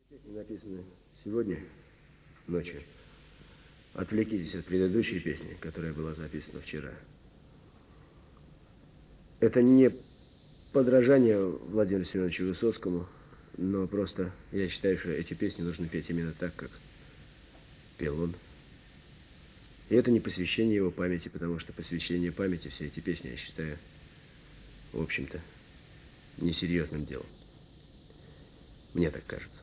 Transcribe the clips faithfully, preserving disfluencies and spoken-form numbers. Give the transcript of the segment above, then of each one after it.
Песни написаны сегодня ночью. Отвлекитесь от предыдущей песни, которая была записана вчера. Это не подражание Владимиру Семеновичу Высоцкому, но просто я считаю, что эти песни нужно петь именно так, как пел он. И это не посвящение его памяти, потому что посвящение памяти, все эти песни, я считаю, в общем-то, несерьезным делом. Мне так кажется.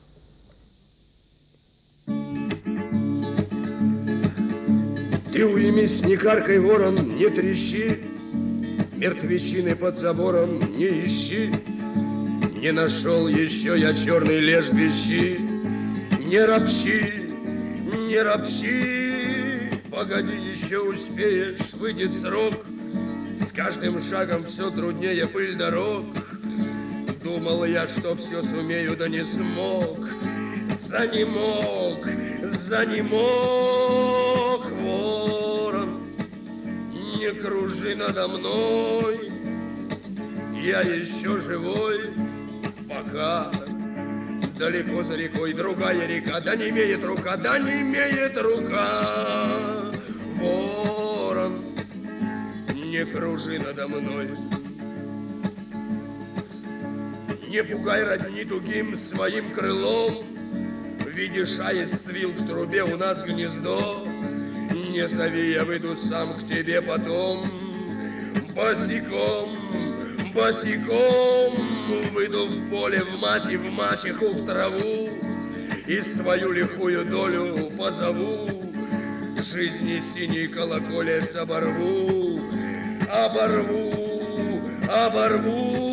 Ты уймись, не каркай, ворон, не трещи, мертвечины под забором не ищи. Не нашел еще я черный лес бещи. Не ропщи, не ропщи, погоди, еще успеешь, выйдет срок. С каждым шагом все труднее пыль дорог. Думал я, что все сумею, да не смог. Занемог, занемог, ворон, не кружи надо мной. Я еще живой, пока далеко за рекой другая река. Да не имеет рука, да не имеет рука. Ворон, не кружи надо мной. Не пугай родни тугим своим крылом. Видишь, аист свил в трубе у нас гнездо. Не зови, я выйду сам к тебе потом. Босиком, босиком выйду в поле, в мать и в мачеху, в траву. И свою лихую долю позову. Жизни синий колоколец оборву. Оборву, оборву.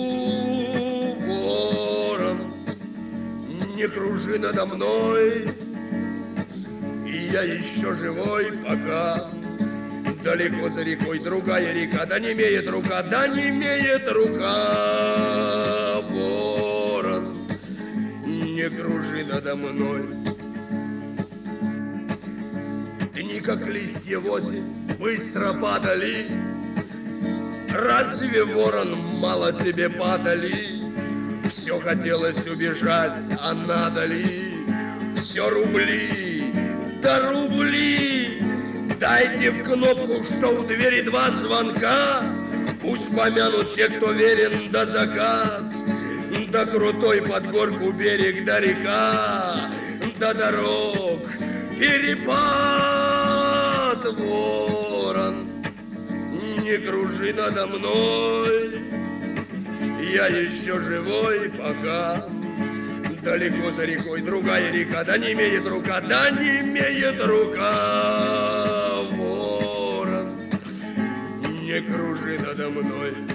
Не кружи надо мной, и я еще живой, пока далеко за рекой другая река. Да не имеет рука, да не имеет рука. Ворон, не кружи надо мной. Дни, как листья в осень, быстро падали. Разве, ворон, мало тебе падали? Все хотелось убежать, а надо ли? Все рубли, да рубли. Дайте в кнопку, что у двери два звонка. Пусть помянут те, кто верен, да закат. Да крутой под горку берег, да река. Да дорог перепад. Ворон, не кружи надо мной. Я еще живой, пока далеко за рекой другая река. Да не имеет рука, да не имеет рука. Ворон, не кружи надо мной.